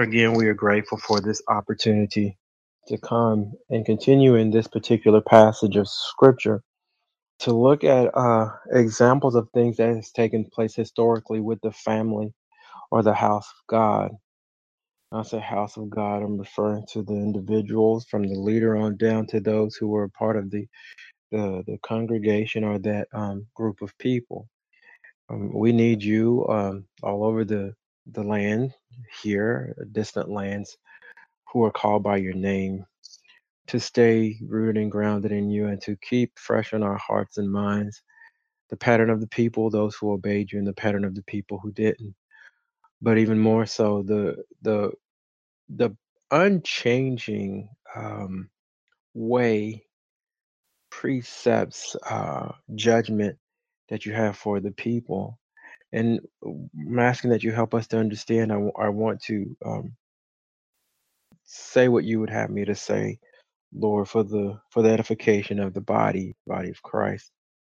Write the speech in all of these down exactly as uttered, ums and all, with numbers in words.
Father, again, we are grateful for this opportunity to come and continue in this particular passage of Scripture to look at uh, examples of things that has taken place historically with the family or the house of God. When I say house of God, I'm referring to the individuals from the leader on down to those who were part of the the, the congregation or that um, group of people. Um, we need you um, all over the the land here, distant lands, who are called by your name, to stay rooted and grounded in you and to keep fresh in our hearts and minds the pattern of the people, those who obeyed you, and the pattern of the people who didn't. But even more so, the the the unchanging um, way, precepts, uh, judgment that you have for the people. And I'm asking that you help us to understand. I, w- I want to um, say what you would have me to say, Lord, for the for the edification of the body, body of Christ.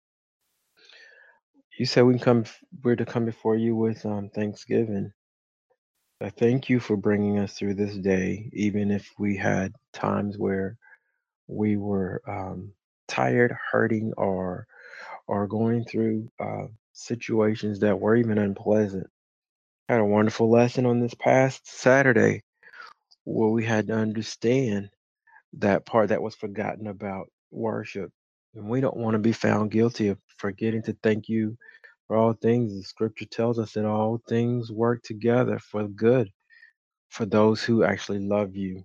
You said we can come, we're to come before you with um, thanksgiving. I thank you for bringing us through this day, even if we had times where we were um, tired, hurting, or or going through uh, situations that were even unpleasant. I had a wonderful lesson on this past Saturday where we had to understand that part that was forgotten about worship. And we don't want to be found guilty of forgetting to thank you for all things. The scripture tells us that all things work together for good for those who actually love you.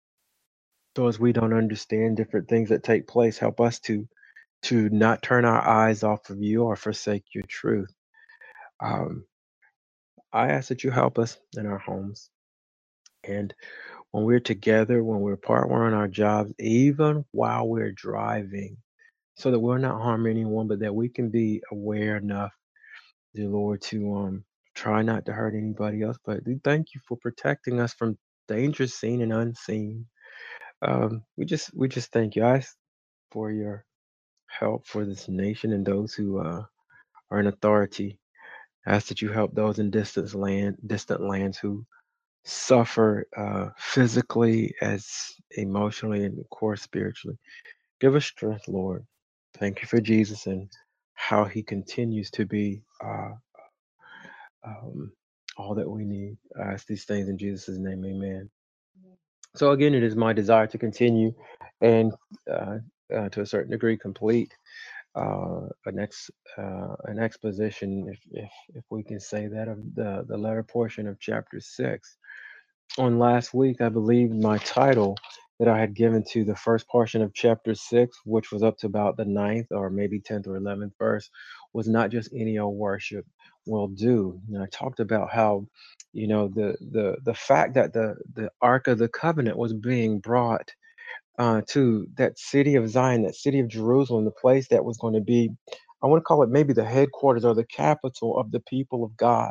So as we don't understand different things that take place, help us to to not turn our eyes off of you or forsake your truth. Um, I ask that you help us in our homes. And when we're together, when we're apart, we're on our jobs, even while we're driving, so that we're not harming anyone, but that we can be aware enough, dear Lord, to um try not to hurt anybody else. But we thank you for protecting us from dangers seen and unseen. Um, we just we just thank you. I ask for your help for this nation and those who uh, are in authority. I ask that you help those in distant land, distant lands who suffer uh, physically as emotionally and of course spiritually. Give us strength, Lord. Thank you for Jesus and how he continues to be uh, um, all that we need. I ask these things in Jesus' name, amen. So, again, it is my desire to continue and uh, uh, to a certain degree complete uh, an, ex, uh, an exposition, if, if, if we can say that, of the, the latter portion of chapter six. On last week, I believe my title that I had given to the first portion of chapter six, which was up to about the ninth or maybe tenth or eleventh verse, was not just any old worship will do. And I talked about how, you know, the the the fact that the the Ark of the Covenant was being brought uh, to that city of Zion, that city of Jerusalem, the place that was going to be, I want to call it maybe the headquarters or the capital of the people of God.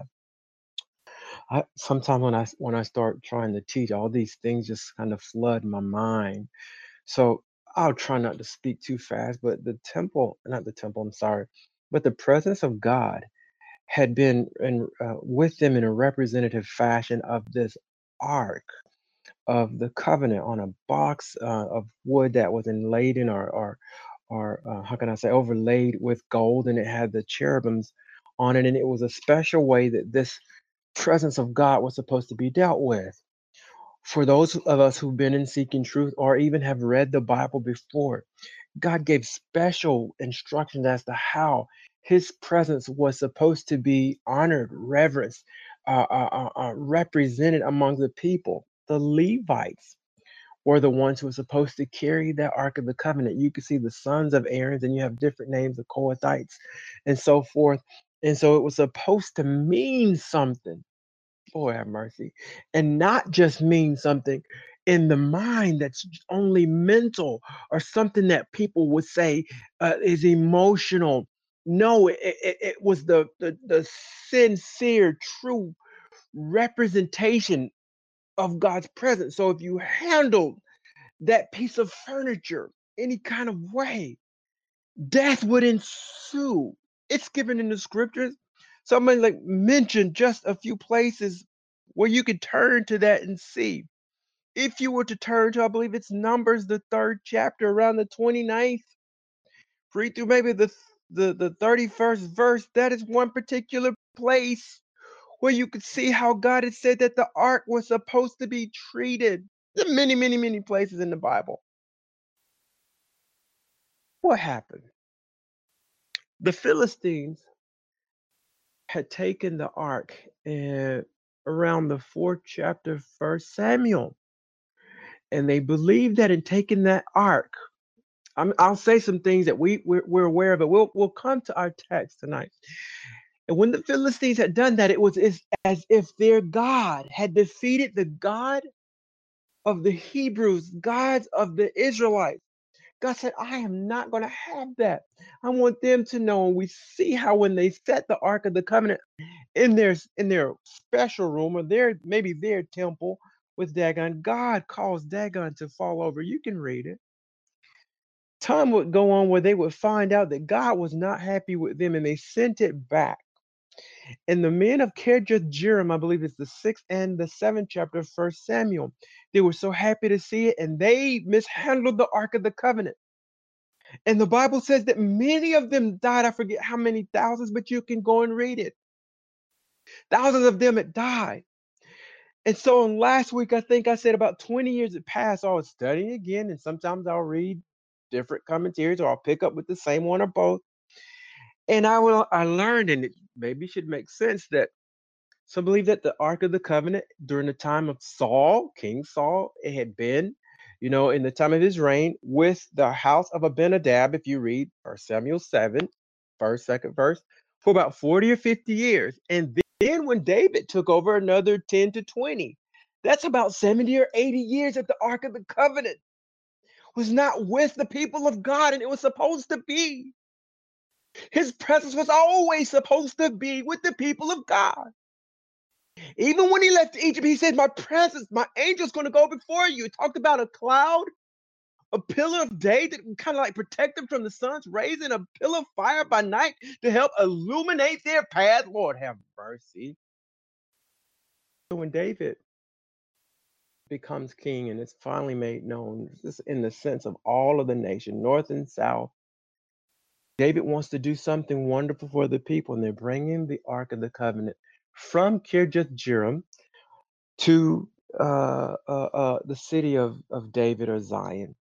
I sometimes when I when I start trying to teach, all these things just kind of flood my mind. So I'll try not to speak too fast, but the temple, not the temple, I'm sorry, but the presence of God had been in, uh, with them in a representative fashion of this ark of the covenant on a box uh, of wood that was inlaid in or or or uh, how can I say overlaid with gold, and it had the cherubims on it, and it was a special way that this presence of God was supposed to be dealt with. For those of us who've been in seeking truth or even have read the Bible before, God gave special instructions as to how his presence was supposed to be honored, reverenced, uh, uh, uh, uh, represented among the people. The Levites were the ones who were supposed to carry that Ark of the Covenant. You can see the sons of Aaron, and you have different names, the Kohathites, and so forth. And so it was supposed to mean something. Lord have mercy. And not just mean something in the mind that's only mental or something that people would say uh, is emotional. No, it, it, it was the, the the sincere, true representation of God's presence. So if you handled that piece of furniture any kind of way, death would ensue. It's given in the scriptures. Somebody like mentioned just a few places where you could turn to that and see. If you were to turn to, I believe it's Numbers, the third chapter, around the twenty-ninth, read through maybe the the, the thirty-first verse, that is one particular place where you could see how God had said that the ark was supposed to be treated. There are many, many, many places in the Bible. What happened? The Philistines had taken the ark and around the fourth chapter, First Samuel, and they believed that in taking that ark, I'm, I'll say some things that we we're, we're aware of, but we'll we'll come to our text tonight. And when the Philistines had done that, it was as, as if their God had defeated the God of the Hebrews, gods of the Israelites. God said, I am not going to have that. I want them to know. And we see how when they set the Ark of the Covenant in their in their special room or their maybe their temple with Dagon, God caused Dagon to fall over. You can read it. Time would go on where they would find out that God was not happy with them and they sent it back. And the men of Kirjath Jearim, I believe it's the sixth and the seventh chapter of First Samuel, they were so happy to see it and they mishandled the Ark of the Covenant. And the Bible says that many of them died. I forget how many thousands, but you can go and read it. Thousands of them had died. And so on last week, I think I said about twenty years had passed. I was studying again, and sometimes I'll read different commentaries or I'll pick up with the same one or both. And I will I learned, and it maybe should make sense, that some believe that the Ark of the Covenant during the time of Saul, King Saul, it had been, you know, in the time of his reign with the house of Abinadab, if you read First Samuel seven, first, second verse, for about forty or fifty years. And then when David took over, another ten to twenty. That's about seventy or eighty years that the Ark of the Covenant was not with the people of God, and it was supposed to be. His presence was always supposed to be with the people of God. Even when he left Egypt, he said, my presence, my angel's going to go before you. He talked about a cloud, a pillar of day that kind of like protect them from the sun's rays, and a pillar of fire by night to help illuminate their path. Lord have mercy. So when David becomes king and it's finally made known, this in the sense of all of the nation, north and south, David wants to do something wonderful for the people, and they're bringing the Ark of the Covenant from Kirjath Jearim to uh, uh, uh, the city of, of David or Zion.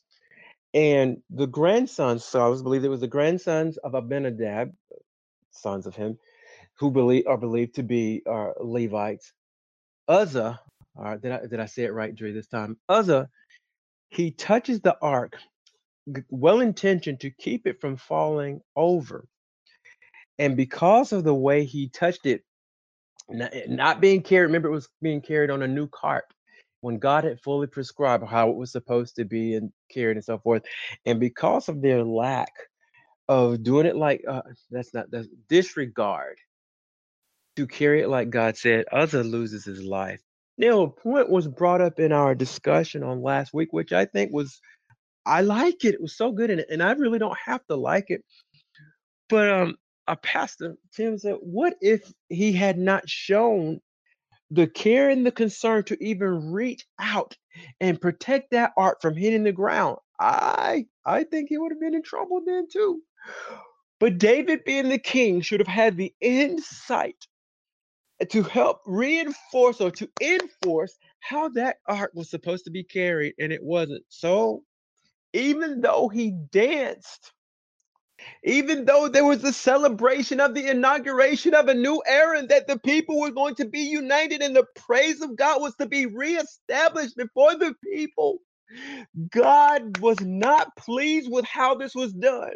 And the grandsons, so I believe it was the grandsons of Abinadab, sons of him, who believe are believed to be uh, Levites. Uzzah, uh, did I did I say it right, Dre, this time? Uzzah, he touches the ark, well intentioned to keep it from falling over. And because of the way he touched it, not, not being carried, remember it was being carried on a new cart when God had fully prescribed how it was supposed to be and carried and so forth. And because of their lack of doing it like uh, that's not that's disregard to carry it like God said, Uzzah loses his life. Now, a point was brought up in our discussion on last week, which I think was I like it. It was so good in it, and I really don't have to like it. But um, our pastor Tim said, "What if he had not shown the care and the concern to even reach out and protect that art from hitting the ground?" I I think he would have been in trouble then too. But David, being the king, should have had the insight to help reinforce or to enforce how that art was supposed to be carried, and it wasn't. So even though he danced, even though there was the celebration of the inauguration of a new era and that the people were going to be united and the praise of God was to be reestablished before the people, God was not pleased with how this was done.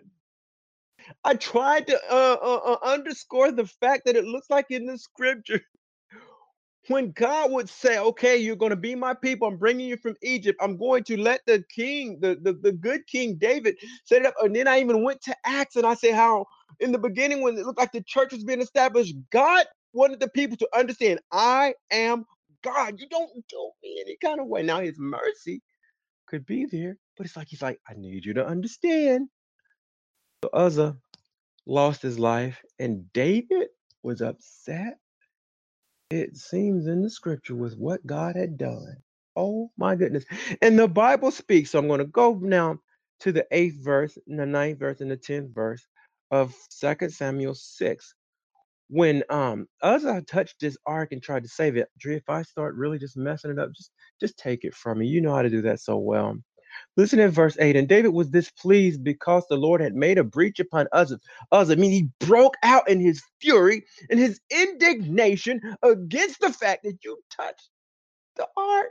I tried to uh, uh, uh, underscore the fact that it looks like in the scripture, when God would say, okay, you're going to be my people, I'm bringing you from Egypt, I'm going to let the king, the, the, the good King David set it up. And then I even went to Acts and I say how in the beginning, when it looked like the church was being established, God wanted the people to understand, I am God. You don't do me any kind of way. Now his mercy could be there, but it's like, he's like, I need you to understand. So Uzzah lost his life and David was upset it seems in the scripture was what God had done. Oh my goodness. And the Bible speaks. So I'm going to go now to the eighth verse, and the ninth verse, and the tenth verse of Second Samuel six. When um Uzzah touched this ark and tried to save it, Dre, if I start really just messing it up, just just take it from me. You know how to do that so well. Listen at verse eight. And David was displeased because the Lord had made a breach upon Uzzah. Uzzah, I mean, he broke out in his fury and his indignation against the fact that you touched the ark.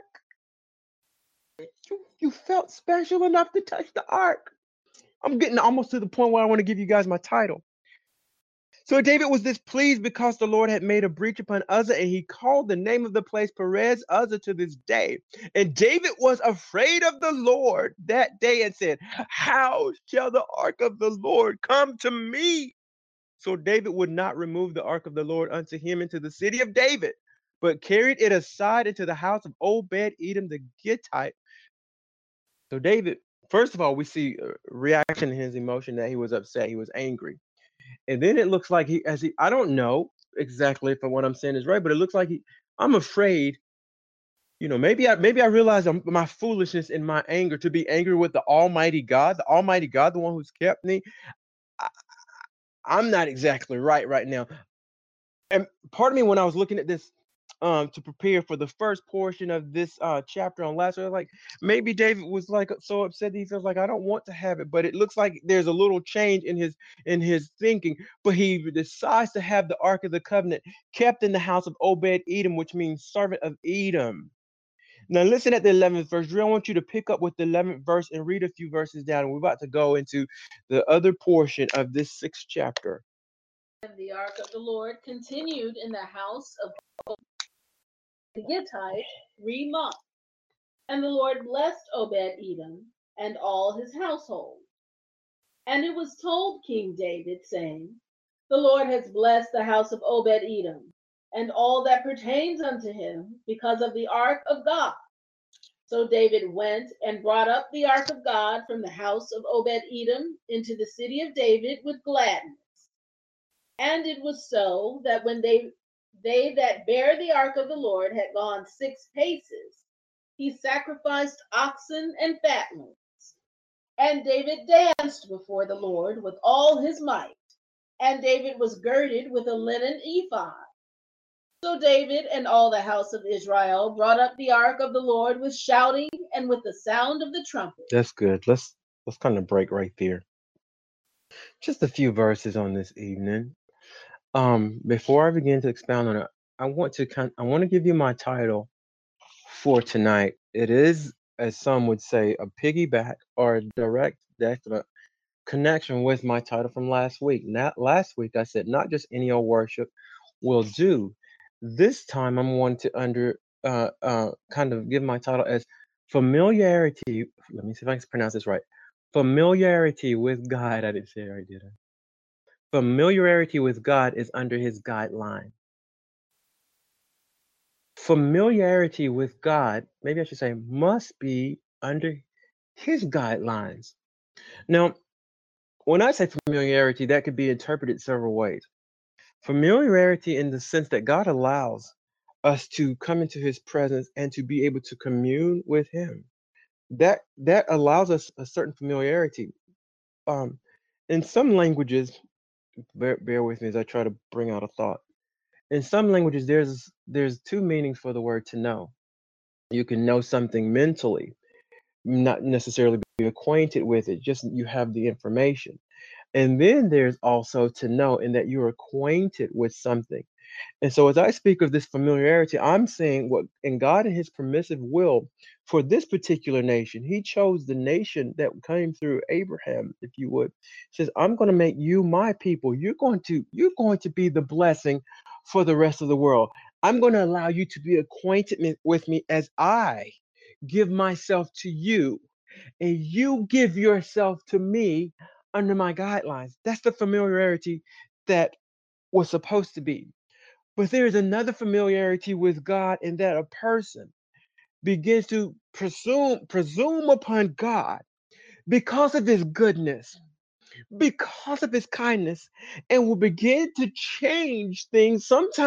You, you felt special enough to touch the ark. I'm getting almost to the point where I want to give you guys my title. So David was displeased because the Lord had made a breach upon Uzzah, and he called the name of the place Perez Uzzah to this day. And David was afraid of the Lord that day and said, how shall the ark of the Lord come to me? So David would not remove the ark of the Lord unto him into the city of David, but carried it aside into the house of Obed-Edom the Gittite. So David, first of all, we see a reaction in his emotion that he was upset, he was angry. And then it looks like he, as he, I don't know exactly if what I'm saying is right, but it looks like he, I'm afraid, you know, maybe I, maybe I realize I'm, my foolishness and my anger to be angry with the Almighty God, the Almighty God, the one who's kept me. I, I'm not exactly right right now. And part of me, when I was looking at this, um, to prepare for the first portion of this uh chapter on last week, like maybe David was like so upset that he feels like I don't want to have it, but it looks like there's a little change in his in his thinking. But he decides to have the Ark of the Covenant kept in the house of Obed-Edom, which means servant of Edom. Now listen at the eleventh verse. Drew, I want you to pick up with the eleventh verse and read a few verses down. We're about to go into the other portion of this sixth chapter. And the ark of the Lord continued in the house of the Gittite three months. And the Lord blessed Obed-Edom and all his household. And it was told King David, saying, the Lord has blessed the house of Obed-Edom and all that pertains unto him because of the ark of God. So David went and brought up the ark of God from the house of Obed-Edom into the city of David with gladness. And it was so that when they they that bear the ark of the Lord had gone six paces, he sacrificed oxen and fatlings. And David danced before the Lord with all his might. And David was girded with a linen ephod. So David and all the house of Israel brought up the ark of the Lord with shouting and with the sound of the trumpet. That's good. Let's let's kind of break right there. Just a few verses on this evening. Um, before I begin to expound on it, I want to kind I want to give you my title for tonight. It is, as some would say, a piggyback or a direct definite connection with my title from last week. Not last week I said not just any old worship will do. This time I'm going to under uh uh kind of give my title as familiarity. Let me see if I can pronounce this right. Familiarity with God. I didn't say it right, did I? Familiarity with God is under his guideline. Familiarity with God, maybe I should say, must be under his guidelines. Now, when I say familiarity, that could be interpreted several ways. Familiarity in the sense that God allows us to come into his presence and to be able to commune with him. That that allows us a certain familiarity. Um, in some languages, bear, bear with me as I try to bring out a thought. In some languages, there's there's two meanings for the word to know. You can know something mentally, not necessarily be acquainted with it, just you have the information. And then there's also to know in that you're acquainted with something. And so as I speak of this familiarity, I'm saying what in God and his permissive will for this particular nation, he chose the nation that came through Abraham, if you would. He says, I'm going to make you my people. You're going to you're going to be the blessing for the rest of the world. I'm going to allow you to be acquainted with me as I give myself to you, and you give yourself to me under my guidelines. That's the familiarity that was supposed to be. But there is another familiarity with God in that a person begins to presume presume upon God because of his goodness, because of his kindness, and will begin to change things sometimes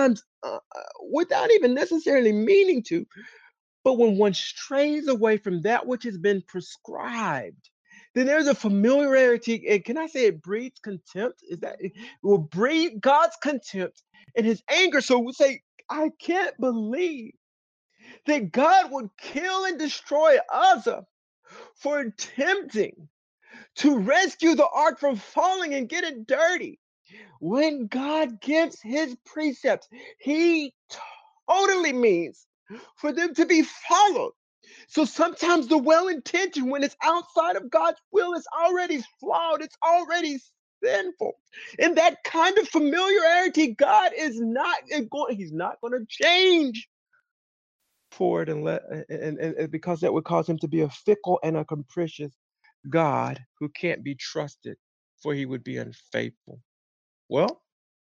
uh, uh, without even necessarily meaning to. But when one strays away from that which has been prescribed, then there's a familiarity. And can I say it breeds contempt? Is that it will breed God's contempt and his anger? So we say, I can't believe that God would kill and destroy Uzzah for attempting to rescue the ark from falling and get it dirty. When God gives his precepts, he totally means for them to be followed. So sometimes the well intention, when it's outside of God's will, is already flawed, it's already sinful. And that kind of familiarity, God is not going, he's not going to change for it, and let and, and, and because that would cause him to be a fickle and a capricious God who can't be trusted, for he would be unfaithful. Well,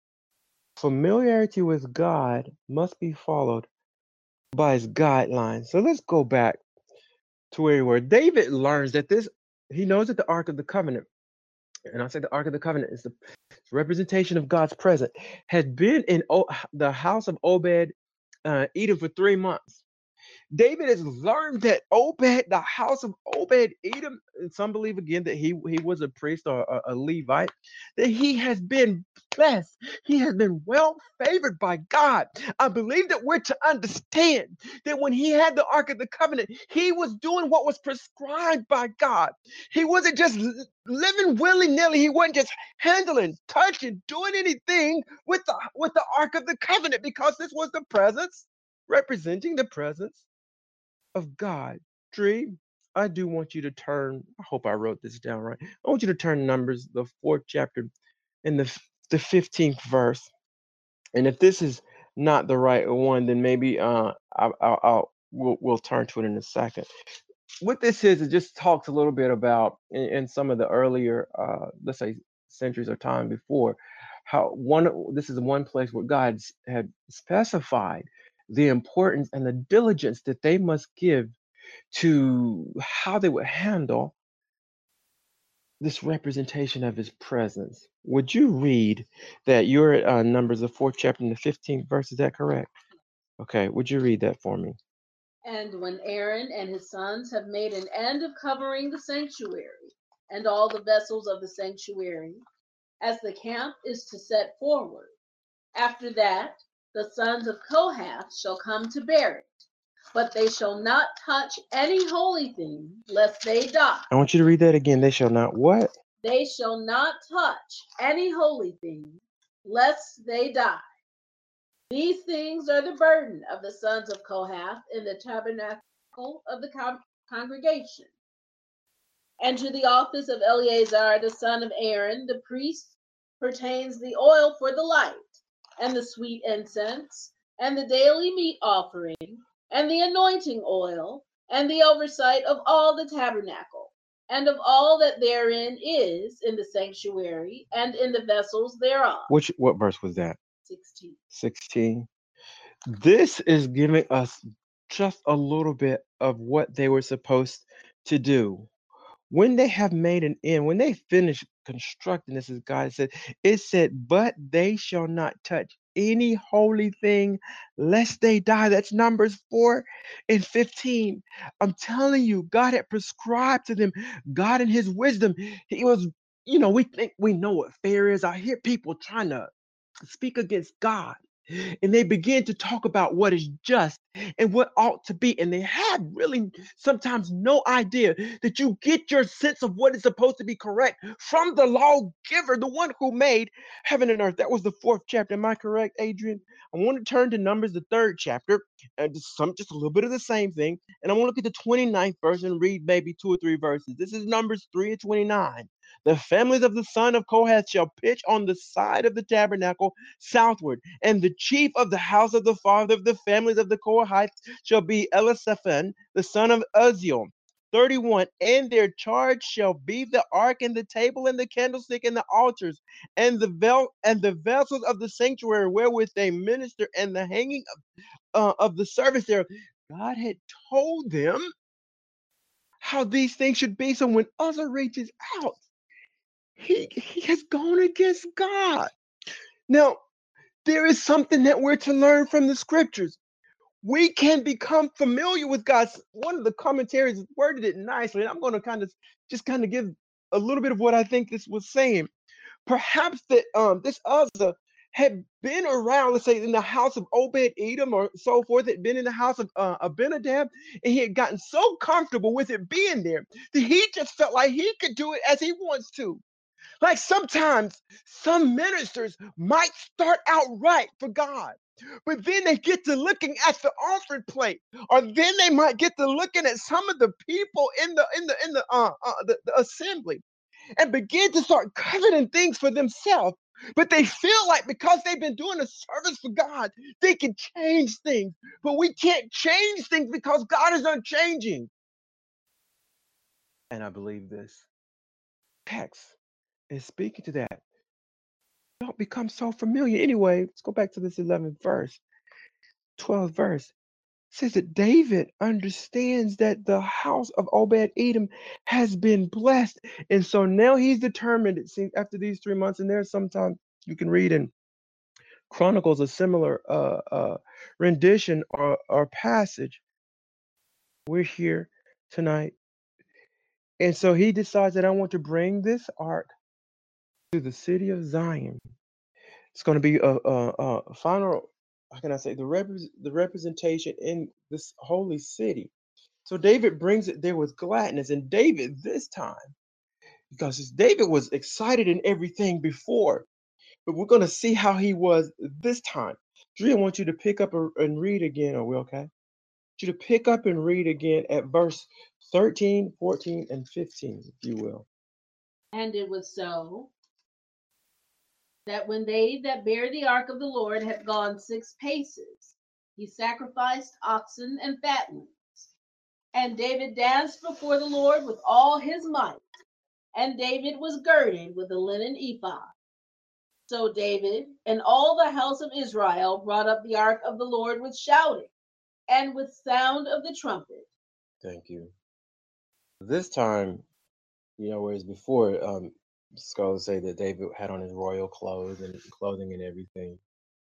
familiarity with God must be followed by his guidelines. So let's go back to where we were. David learns that this, he knows that the Ark of the Covenant, and I say the Ark of the Covenant is the representation of God's presence, had been in o- the house of Obed uh, Edom for three months. David has learned that Obed, the house of Obed Edom, and some believe again that he, he was a priest or a, a Levite, that he has been blessed. He has been well favored by God. I believe that we're to understand that when he had the Ark of the Covenant, he was doing what was prescribed by God. He wasn't just living willy-nilly. He wasn't just handling, touching, doing anything with the, with the Ark of the Covenant, because this was the presence, representing the presence of God. Dree, I do want you to turn, I hope I wrote this down right. I want you to turn Numbers, the fourth chapter, and the, the fifteenth verse. And if this is not the right one, then maybe uh, I, I'll, I'll we'll, we'll turn to it in a second. What this is, it just talks a little bit about in, in some of the earlier, uh, let's say, centuries or time before, how one this is one place where God had specified the importance and the diligence that they must give to how they would handle this representation of his presence. Would you read that? You're at uh, Numbers, the fourth chapter and the fifteenth verse. Is that correct? Okay. Would you read that for me? And when Aaron and his sons have made an end of covering the sanctuary and all the vessels of the sanctuary, as the camp is to set forward, after that the sons of Kohath shall come to bear it, but they shall not touch any holy thing, lest they die. I want you to read that again. They shall not what? They shall not touch any holy thing, lest they die. These things are the burden of the sons of Kohath in the tabernacle of the con- congregation. And to the office of Eleazar the son of Aaron, the priest, pertains the oil for the light, and the sweet incense, and the daily meat offering, and the anointing oil, and the oversight of all the tabernacle, and of all that therein is in the sanctuary, and in the vessels thereof. Which what verse was that? sixteen. sixteen. This is giving us just a little bit of what they were supposed to do. When they have made an end, when they finish constructing this, as God said, it said, but they shall not touch any holy thing lest they die. That's Numbers four and fifteen. I'm telling you, God had prescribed to them. God in his wisdom, he was, you know, we think we know what fair is. I hear people trying to speak against God, and they begin to talk about what is just and what ought to be. And they have really sometimes no idea that you get your sense of what is supposed to be correct from the lawgiver, the one who made heaven and earth. That was the fourth chapter. Am I correct, Adrian? I want to turn to Numbers, the third chapter, and just some just a little bit of the same thing. And I want to look at the twenty-ninth verse and read maybe two or three verses. This is Numbers three and twenty-nine. The families of the son of Kohath shall pitch on the side of the tabernacle southward, and the chief of the house of the father of the families of the Kohathites shall be Elisaphan, the son of Uzziel. thirty-one. And their charge shall be the ark and the table and the candlestick and the altars and the vel- and the vessels of the sanctuary wherewith they minister, and the hanging of, uh, of the service there. God had told them how these things should be. So when Uzzah reaches out, he he has gone against God. Now, There is something that we're to learn from the scriptures. We can become familiar with God. One of the commentaries worded it nicely, and I'm going to kind of just kind of give a little bit of what I think this was saying. Perhaps that um this Uzzah had been around, let's say, in the house of Obed Edom or so forth, had been in the house of uh, Abinadab, and he had gotten so comfortable with it being there that he just felt like he could do it as he wants to. Like sometimes some ministers might start out right for God, but then they get to looking at the offering plate, or then they might get to looking at some of the people in the in the in the uh, uh the, the assembly, and begin to start coveting things for themselves. But they feel like because they've been doing a service for God, they can change things. But we can't change things because God is unchanging. And I believe this text is speaking to that. Don't become so familiar. Anyway, let's go back to this eleventh verse, twelfth verse. It says that David understands that the house of Obed Edom has been blessed. And so now he's determined, it seems, after these three months, and there's sometimes you can read in Chronicles a similar uh, uh, rendition or, or passage. We're here tonight. And so he decides that I want to bring this ark to the city of Zion. It's going to be a, a, a final, how can I say, the, repre- the representation in this holy city. So David brings it there with gladness. And David, this time, because David was excited in everything before, but we're going to see how he was this time. Dre, I want you to pick up a, and read again. Are we okay? I want you to pick up and read again at verse thirteen, fourteen, and fifteen, if you will. And it was so that when they that bear the ark of the Lord had gone six paces, he sacrificed oxen and fatlings. And David danced before the Lord with all his might, and David was girded with a linen ephod. So David and all the house of Israel brought up the ark of the Lord with shouting and with sound of the trumpet. Thank you. This time, you know, whereas before, um, scholars say that David had on his royal clothes and clothing and everything.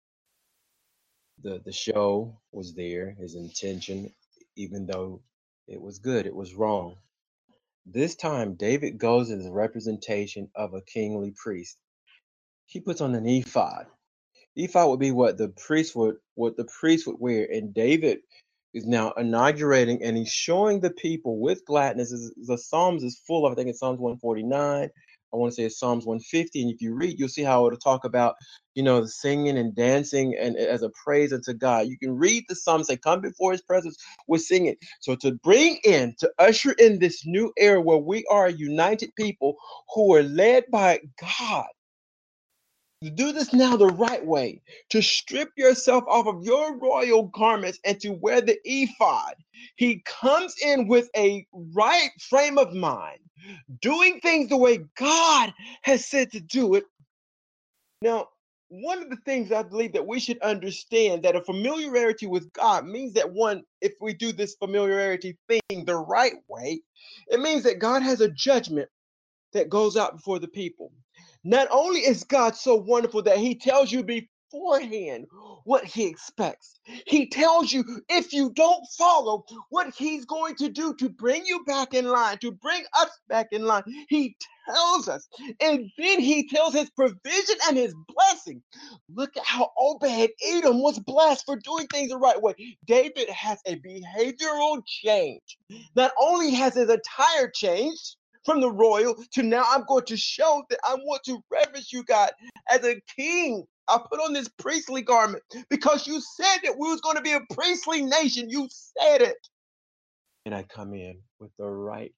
The the show was there, his intention, even though it was good, it was wrong. This time, David goes as a representation of a kingly priest. He puts on an ephod. Ephod would be what the priest would what the priest would wear, and David is now inaugurating, and he's showing the people with gladness. The Psalms is full of, I think it's Psalms one forty-nine. I want to say it's Psalms one fifty, and if you read, you'll see how it'll talk about, you know, the singing and dancing and as a praise unto God. You can read the Psalms, say, come before his presence with singing. So to bring in, to usher in this new era where we are a united people who are led by God, to do this now the right way, to strip yourself off of your royal garments and to wear the ephod. He comes in with a right frame of mind, doing things the way God has said to do it. Now, one of the things I believe that we should understand, that a familiarity with God means that, one, if we do this familiarity thing the right way, it means that God has a judgment that goes out before the people. Not only is God so wonderful that he tells you beforehand what he expects, he tells you if you don't follow what he's going to do to bring you back in line, to bring us back in line. He tells us, and then he tells his provision and his blessing. Look at how Obed Edom was blessed for doing things the right way. David has a behavioral change. Not only has his attire changed from the royal to now I'm going to show that I want to reverence you, God, as a king. I put on this priestly garment because you said that we was going to be a priestly nation. You said it. And I come in with the right,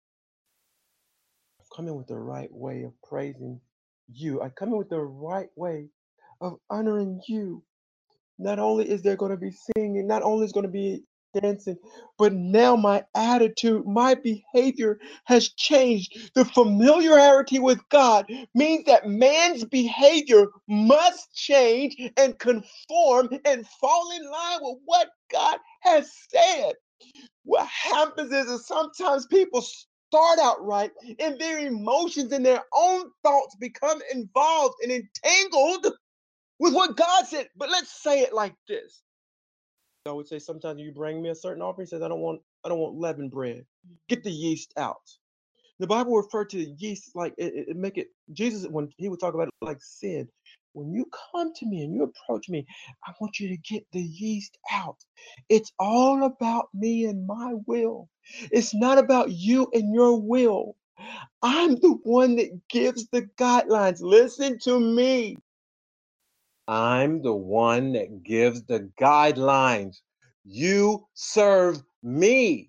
I come in with the right way of praising you. I come in with the right way of honoring you. Not only is there going to be singing, not only is going to be dancing, but now my attitude, my behavior has changed. The familiarity with God means that man's behavior must change and conform and fall in line with what God has said. What happens is that sometimes people start out right and their emotions and their own thoughts become involved and entangled with what God said. But let's say it like this. I would say sometimes you bring me a certain offering, he says, I don't want I don't want leavened bread. Get the yeast out. The Bible referred to yeast like it, it, it make it Jesus when he would talk about it like sin. When you come to me and you approach me, I want you to get the yeast out. It's all about me and my will. It's not about you and your will. I'm the one that gives the guidelines. Listen to me. I'm the one that gives the guidelines. You serve me.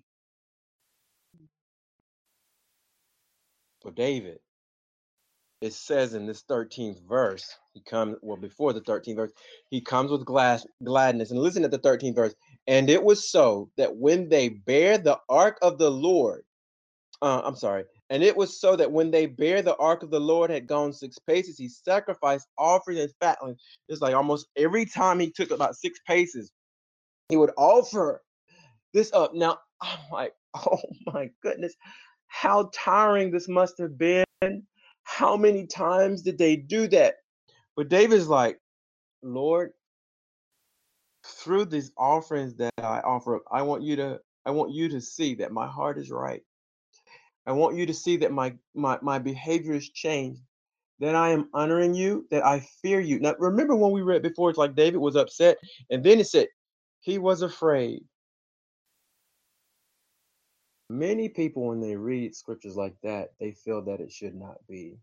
For David, it says in this thirteenth verse, he comes, well, before the thirteenth verse, he comes with glad, gladness. And listen at the thirteenth verse. And it was so that when they bear the ark of the Lord, uh, I'm sorry. And it was so that when they bear the ark of the Lord had gone six paces, he sacrificed offerings and fatlings. It's like almost every time he took about six paces, he would offer this up. Now, I'm like, oh my goodness, how tiring this must have been. How many times did they do that? But David's like, Lord, through these offerings that I offer up, I want you to, I want you to see that my heart is right. I want you to see that my my my behavior has changed, that I am honoring you, that I fear you. Now, remember when we read before, it's like David was upset, and then it said he was afraid. Many people, when they read scriptures like that, they feel that it should not be.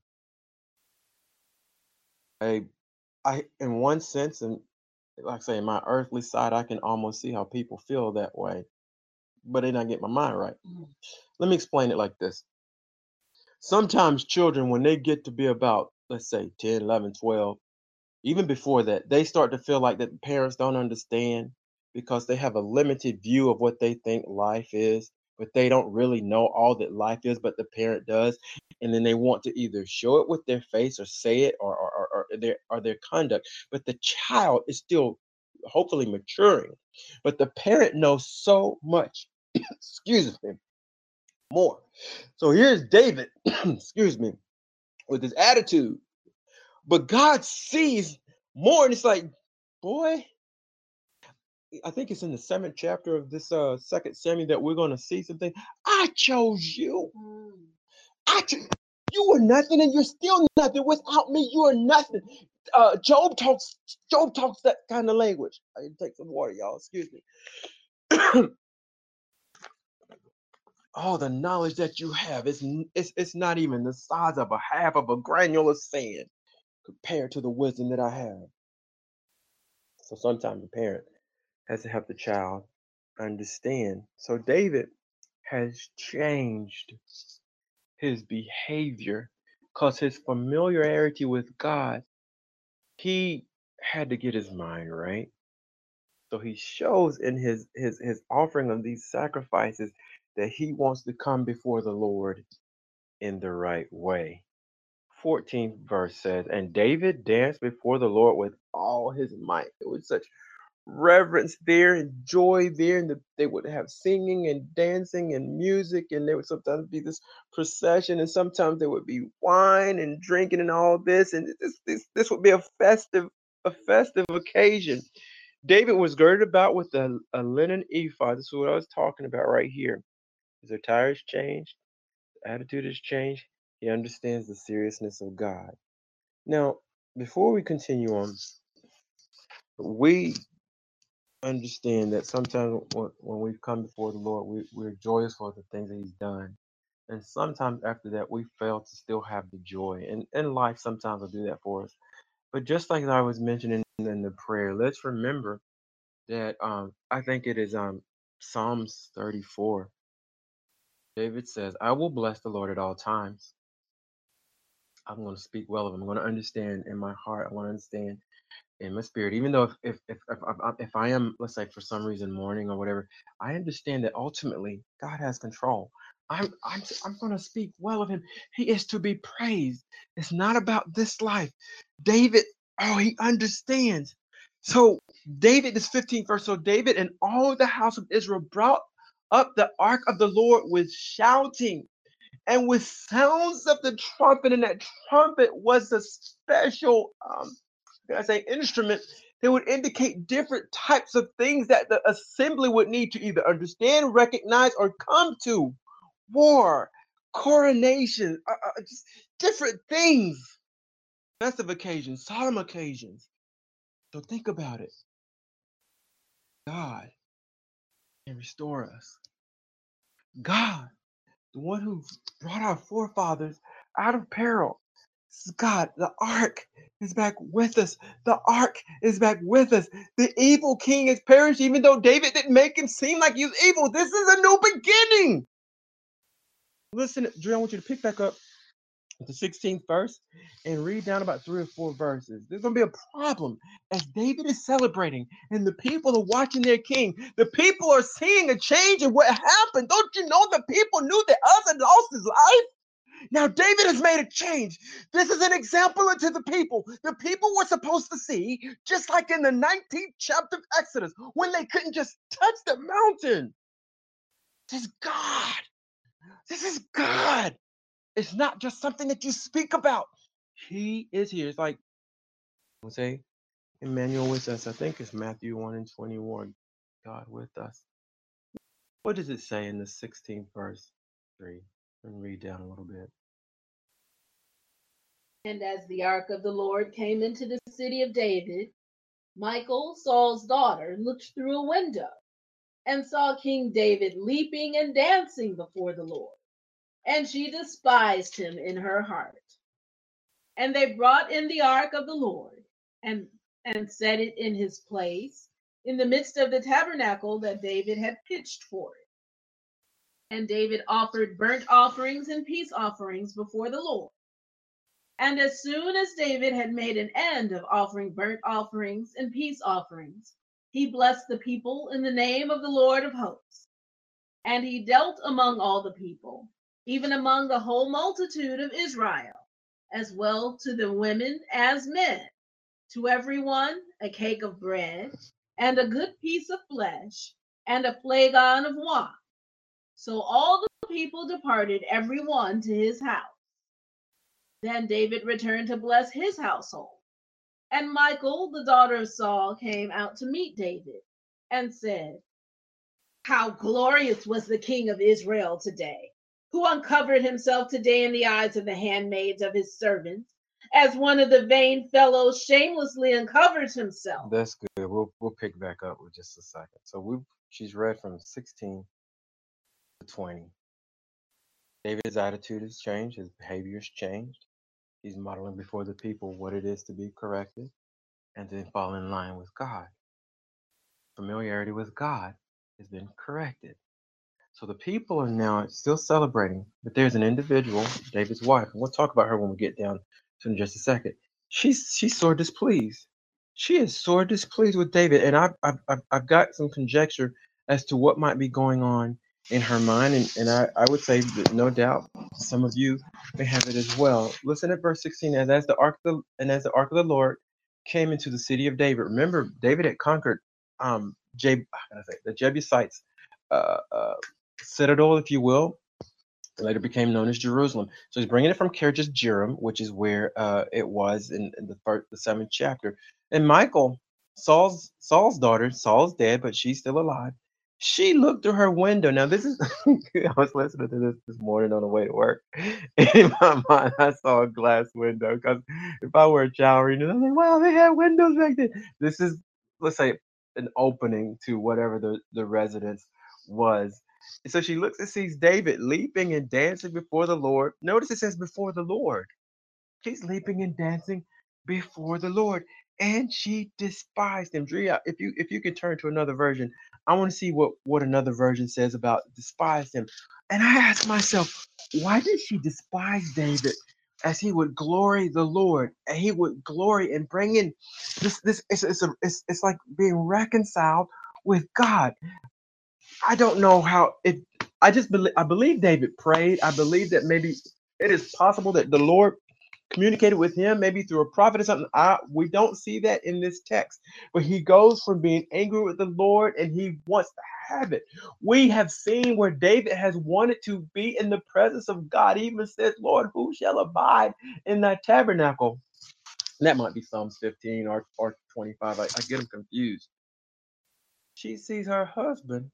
I, I, in one sense, and like I say, in my earthly side, I can almost see how people feel that way, but they not get my mind right. Let me explain it like this. Sometimes children, when they get to be about, let's say, ten, eleven, twelve, even before that, they start to feel like that parents don't understand because they have a limited view of what they think life is, but they don't really know all that life is, but the parent does. And then they want to either show it with their face or say it or, or, or, or their or their conduct. But the child is still hopefully maturing. But the parent knows so much, excuse me, more. So here's David, excuse me, with his attitude. But God sees more, and it's like, boy, I think it's in the seventh chapter of this uh second Samuel that we're gonna see something. I chose you. Mm. I cho- you were nothing, and you're still nothing. Without me, you are nothing. Uh, Job talks. Job talks that kind of language. I need to take some water, y'all. Excuse me. Oh, the knowledge that you have is it's it's not even the size of a half of a granular sand compared to the wisdom that I have. So sometimes the parent has to help the child understand. So David has changed his behavior because his familiarity with God, he had to get his mind right. So he shows in his his his offering of these sacrifices that he wants to come before the Lord in the right way. fourteenth verse says, and David danced before the Lord with all his might. It was such reverence there and joy there, and the, they would have singing and dancing and music, and there would sometimes be this procession, and sometimes there would be wine and drinking and all this, and this this this would be a festive a festive occasion. David was girded about with a, a linen ephod. This is what I was talking about right here. His attire has changed, his attitude has changed. He understands the seriousness of God. Now, before we continue on, we understand that sometimes when, when we come before the Lord, we, we're joyous for the things that He's done. And sometimes after that, we fail to still have the joy. And, and life sometimes will do that for us. But just like I was mentioning in the prayer, let's remember that um, I think it is um, Psalms thirty-four. David says, I will bless the Lord at all times. I'm going to speak well of Him. I'm going to understand in my heart. I want to understand in my spirit, even though if if, if if if if I am, let's say, for some reason mourning or whatever, I understand that ultimately God has control. I'm I'm I'm going to speak well of Him. He is to be praised. It's not about this life. David, oh, he understands. So David, this fifteenth verse. So David and all the house of Israel brought up the ark of the Lord with shouting and with sounds of the trumpet, and that trumpet was a special um I say instrument, they would indicate different types of things that the assembly would need to either understand, recognize, or come to. War, coronation, uh, uh, just different things. Festive occasions, solemn occasions. So think about it. God can restore us. God, the one who brought our forefathers out of peril. This is God, the ark is back with us. The ark is back with us. The evil king has perished, even though David didn't make him seem like he was evil. This is a new beginning. Listen, Drew, I want you to pick back up the sixteenth verse and read down about three or four verses. There's going to be a problem as David is celebrating and the people are watching their king. The people are seeing a change in what happened. Don't you know the people knew that Uzzah lost his life? Now David has made a change. This is an example to the people. The people were supposed to see, just like in the nineteenth chapter of Exodus, when they couldn't just touch the mountain. This is God. This is God. It's not just something that you speak about. He is here. It's like, we'll say, Emmanuel with us. I think it's Matthew one and twenty-one. God with us. What does it say in the sixteenth verse? three. And read down a little bit. And as the ark of the Lord came into the city of David, Michal, Saul's daughter, looked through a window and saw King David leaping and dancing before the Lord. And she despised him in her heart. And they brought in the ark of the Lord and, and set it in his place in the midst of the tabernacle that David had pitched for it. And David offered burnt offerings and peace offerings before the Lord. And as soon as David had made an end of offering burnt offerings and peace offerings, he blessed the people in the name of the Lord of hosts. And he dealt among all the people, even among the whole multitude of Israel, as well to the women as men, to every one a cake of bread, and a good piece of flesh, and a flagon of wine. So all the people departed, every one to his house. Then David returned to bless his household. And Michal, the daughter of Saul, came out to meet David and said, "How glorious was the king of Israel today, who uncovered himself today in the eyes of the handmaids of his servants, as one of the vain fellows shamelessly uncovers himself." That's good. We'll we'll pick back up with just a second. So we she's read from sixteen to twenty. David's attitude has changed. His behavior has changed. He's modeling before the people what it is to be corrected and then fall in line with God. Familiarity with God has been corrected. So the people are now still celebrating, but there's an individual, David's wife, and we'll talk about her when we get down to in just a second. She's she's sore displeased. She is sore displeased with David, and I've I've I've I've got some conjecture as to what might be going on in her mind, and, and I, I would say that no doubt some of you may have it as well. Listen at verse sixteen, and as the ark of the and as the ark of the Lord came into the city of David. Remember, David had conquered um Jeb, how can I say, the Jebusites uh, uh, citadel, if you will. It later became known as Jerusalem. So he's bringing it from Kirjath Jearim, which is where uh, it was in, in the first, the seventh chapter. And Michal, Saul's Saul's daughter, Saul's dead, but she's still alive. She looked through her window. Now this is I was listening to this this morning on the way to work. In my mind, I saw a glass window because if I were a child reading it, I'm like, wow, they had windows back then. This is, let's say, an opening to whatever the, the residence was. And so she looks and sees David leaping and dancing before the Lord. Notice it says before the Lord. She's leaping and dancing before the Lord. And she despised him. Drea, if you if you could turn to another version, I want to see what, what another version says about despised him. And I asked myself, why did she despise David as he would glory the Lord and he would glory and bring in this this it's it's, a, it's it's like being reconciled with God. I don't know how it. I just believe. I believe David prayed. I believe that maybe it is possible that the Lord communicated with him, maybe through a prophet or something. I, we don't see that in this text, but he goes from being angry with the Lord and he wants to have it. We have seen where David has wanted to be in the presence of God. He even says, "Lord, who shall abide in thy tabernacle?" That might be Psalms fifteen or, or twenty-five. I, I get them confused. She sees her husband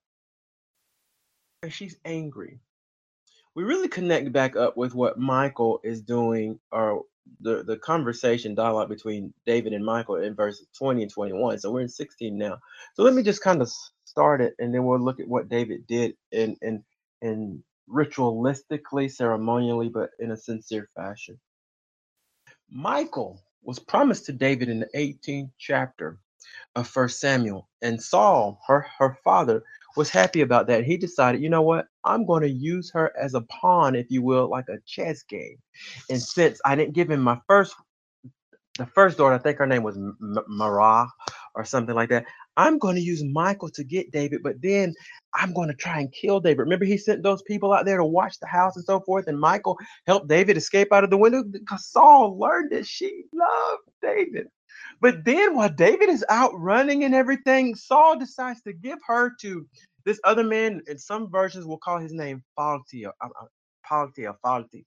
and she's angry. We really connect back up with what Michael is doing, or the, the conversation dialogue between David and Michael in verses twenty and twenty-one. So we're in sixteen now. So let me just kind of start it, and then we'll look at what David did in in in ritualistically, ceremonially, but in a sincere fashion. Michael was promised to David in the eighteenth chapter of First Samuel, and Saul, her her father, was happy about that. He decided, you know what, I'm going to use her as a pawn, if you will, like a chess game. And since I didn't give him my first the first daughter, I think her name was M- M- Marah or something like that. I'm going to use Michael to get David, but then I'm going to try and kill David. Remember, he sent those people out there to watch the house and so forth, and Michael helped David escape out of the window because Saul learned that she loved David. But then while David is out running and everything, Saul decides to give her to this other man. In some versions, will call his name Falti or uh, uh, Palti or Falti.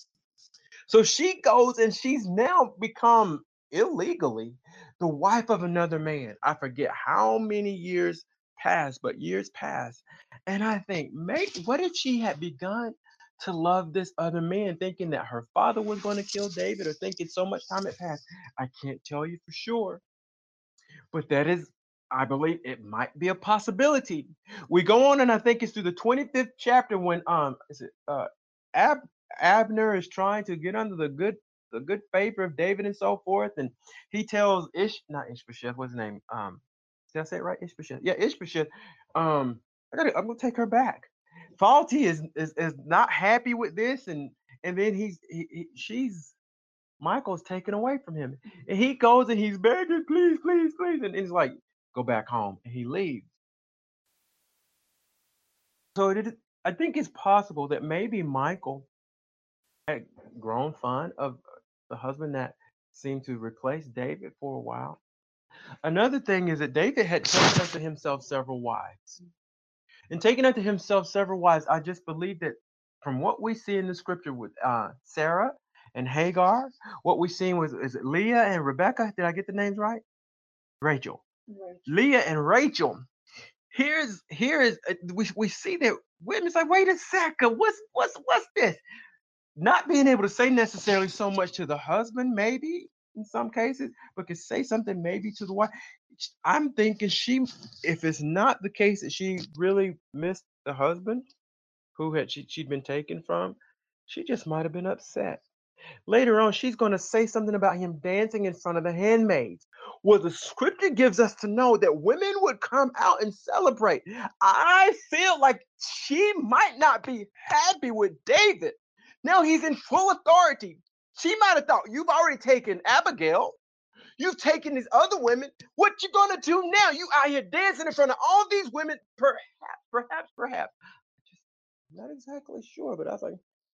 So she goes and she's now become illegally the wife of another man. I forget how many years passed, but years passed. And I think, mate, what if she had begun to love this other man, thinking that her father was going to kill David, or thinking so much time had passed? I can't tell you for sure, but that is, I believe it might be a possibility. We go on, and I think it's through the twenty-fifth chapter when um is it uh Ab Abner is trying to get under the good the good favor of David and so forth, and he tells Ish not Ishbosheth, what's his name? Um, did I say it right? Ishbosheth. Yeah, Ishbosheth. Um, I gotta I'm gonna take her back. Faulty is is is not happy with this, and and then he's he, he, she's Michael's taken away from him. And he goes and he's begging, please, please, please. And he's like, go back home. And he leaves. So it is, I think it's possible that maybe Michael had grown fond of the husband that seemed to replace David for a while. Another thing is that David had taken unto himself several wives. And taking unto himself several wives, I just believe that from what we see in the scripture with uh, Sarah and Hagar, what we seen was is it Leah and Rebecca? Did I get the names right? Rachel. Right. Leah and Rachel. Here's here is uh, we we see that women's like, wait a second, what's what's what's this? Not being able to say necessarily so much to the husband, maybe in some cases, but could say something maybe to the wife. I'm thinking she, if it's not the case that she really missed the husband who had she, she'd been taken from, she just might have been upset. Later on, she's going to say something about him dancing in front of the handmaids. Well, the scripture gives us to know that women would come out and celebrate. I feel like she might not be happy with David. Now he's in full authority. She might have thought, you've already taken Abigail. You've taken these other women. What you gonna do now? You out here dancing in front of all these women. Perhaps, perhaps, perhaps. Just not exactly sure, but I was like,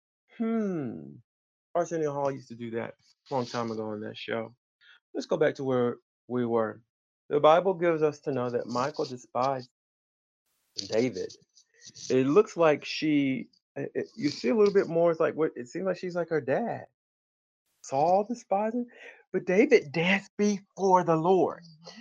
hmm. Arsenio Hall used to do that a long time ago on that show. Let's go back to where we were. The Bible gives us to know that Michael despised David. It looks like she, it, it- you see a little bit more. It's like what it seems like she's like her dad. Saul despised him, but David danced before the Lord.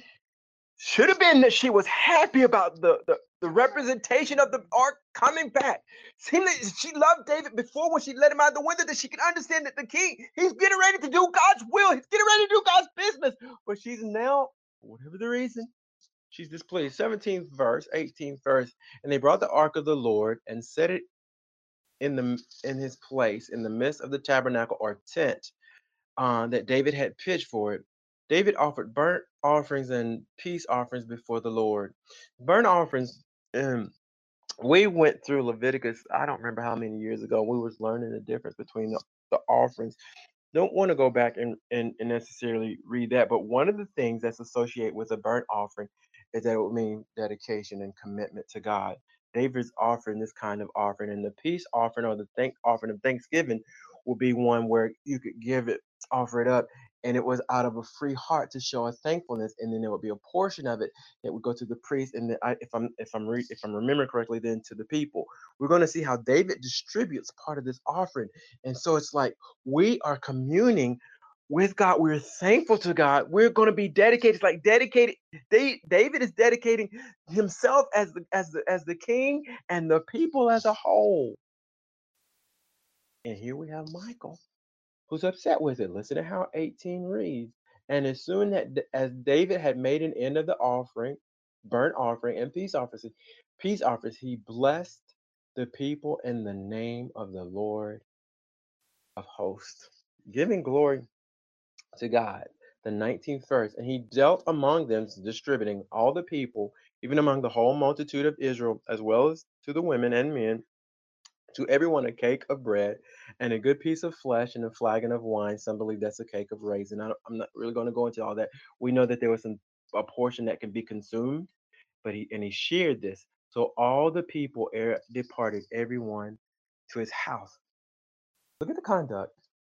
Should have been that she was happy about the, the, the representation of the ark coming back. Seemed that she loved David before when she let him out of the window, that she could understand that the king, he's getting ready to do God's will. He's getting ready to do God's business. But she's now, for whatever the reason, she's displeased. seventeenth verse, eighteenth verse. And they brought the ark of the Lord and set it in the in his place in the midst of the tabernacle or tent uh, that David had pitched for it. David offered burnt offerings and peace offerings before the Lord. Burnt offerings, um, we went through Leviticus, I don't remember how many years ago, we was learning the difference between the, the offerings. Don't want to go back and, and, and necessarily read that, but one of the things that's associated with a burnt offering is that it would mean dedication and commitment to God. David's offering this kind of offering, and the peace offering or the thank offering of thanksgiving will be one where you could give it, offer it up, and it was out of a free heart to show a thankfulness, and then there would be a portion of it that would go to the priest, and then I, if I'm if I'm re, if I'm remembering correctly, then to the people. We're going to see how David distributes part of this offering, and so it's like we are communing with God. We're thankful to God. We're going to be dedicated. It's like dedicated. Da- David is dedicating himself as the as the as the king and the people as a whole. And here we have Michael, who's upset with it. Listen to how eighteen reads. And as soon that as David had made an end of the offering, burnt offering, and peace offerings, peace offerings, he blessed the people in the name of the Lord of hosts, giving glory to God. The nineteenth verse, and he dealt among them, distributing all the people, even among the whole multitude of Israel, as well as to the women and men, to everyone a cake of bread and a good piece of flesh and a flagon of wine. Some believe that's a cake of raisin. I don't, I'm not really going to go into all that. We know that there was some a portion that can be consumed, but he and he shared this. So all the people er, departed, everyone to his house. Look at the conduct.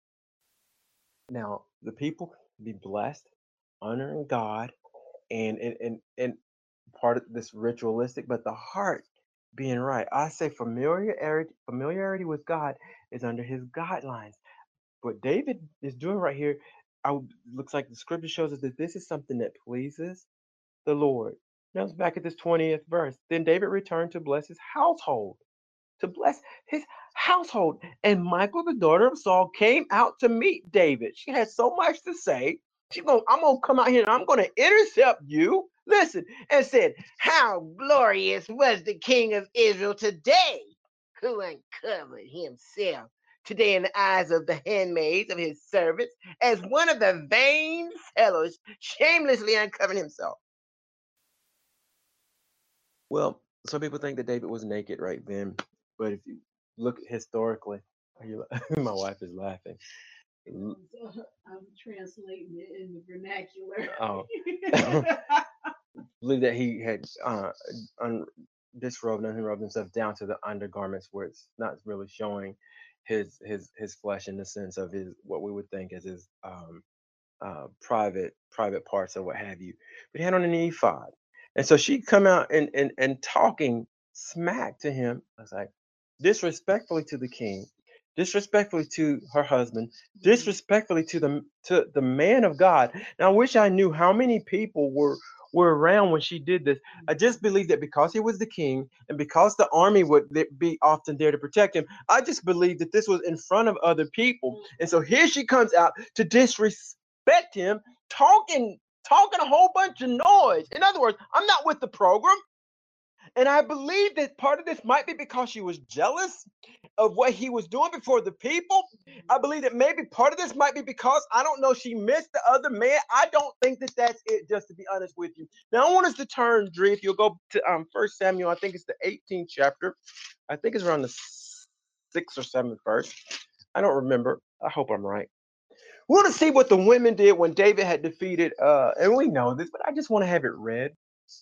Now the people be blessed, honoring God, and and and, and part of this ritualistic, but the heart being right. I say familiarity, familiarity with God is under his guidelines. What David is doing right here, I would- looks like the scripture shows us that this is something that pleases the Lord. Now it's back at this twentieth verse. Then David returned to bless his household, to bless his household. And Michal, the daughter of Saul, came out to meet David. She had so much to say. She's going, I'm going to come out here and I'm going to intercept you. Listen, and said, how glorious was the king of Israel today, who uncovered himself today in the eyes of the handmaids of his servants, as one of the vain fellows shamelessly uncovered himself. Well, some people think that David was naked right then, but if you look historically, you- my wife is laughing. L- I'm translating it in the vernacular. Oh, believe that he had uh, un- disrobed and unrobed himself down to the undergarments, where it's not really showing his his his flesh in the sense of his what we would think as his um, uh, private private parts or what have you. But he had on an ephod, and so she come out and and and talking smack to him. I was like disrespectfully to the king, disrespectfully to her husband, disrespectfully to the to the man of God. Now I wish I knew how many people were were around when she did this. I just believe that because he was the king and because the army would be often there to protect him, I just believe that this was in front of other people. And so here she comes out to disrespect him, talking talking a whole bunch of noise. In other words, I'm not with the program. And I believe that part of this might be because she was jealous of what he was doing before the people. I believe that maybe part of this might be because I don't know, she missed the other man. I don't think that that's it, just to be honest with you. Now, I want us to turn, Dre, if you'll go to um, First Samuel, I think it's the eighteenth chapter. I think it's around the sixth or seventh verse. I don't remember. I hope I'm right. We want to see what the women did when David had defeated, uh, and we know this, but I just want to have it read.